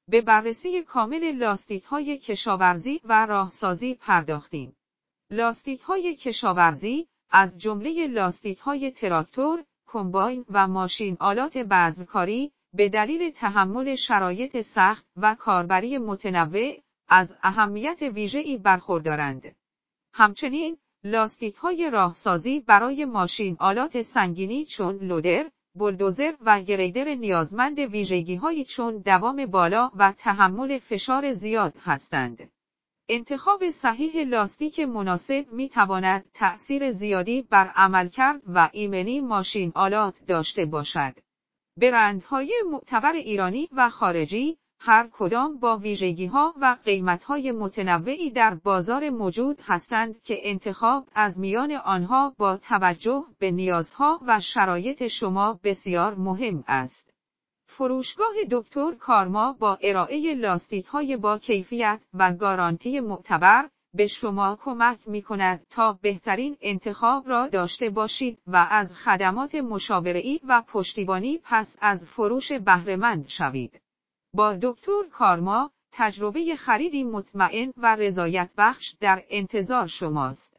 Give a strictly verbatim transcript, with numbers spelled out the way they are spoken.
به بررسی کامل لاستیک‌های کشاورزی و راهسازی پرداختیم. لاستیک‌های کشاورزی از جمله لاستیک‌های تراکتور، کمباین و ماشین آلات بذرکاری به دلیل تحمل شرایط سخت و کاربری متنوع از اهمیت ویژه‌ای برخوردارند. همچنین لاستیک‌های راهسازی برای ماشین آلات سنگینی چون لودر، بولدوزر و گریدر نیازمند ویژگی‌هایی چون دوام بالا و تحمل فشار زیاد هستند. انتخاب صحیح لاستیک مناسب می‌تواند تأثیر زیادی بر عملکرد و ایمنی ماشین آلات داشته باشد. برندهای معتبر ایرانی و خارجی هر کدام با ویژگی‌ها و قیمت‌های متنوعی در بازار موجود هستند که انتخاب از میان آنها با توجه به نیازها و شرایط شما بسیار مهم است. فروشگاه دکتر کارما با ارائه لاستیک‌های با کیفیت و گارانتی معتبر به شما کمک می‌کند تا بهترین انتخاب را داشته باشید و از خدمات مشاوره‌ای و پشتیبانی پس از فروش بهره‌مند شوید. با دکتر کارما تجربه خریدی مطمئن و رضایت بخش در انتظار شماست.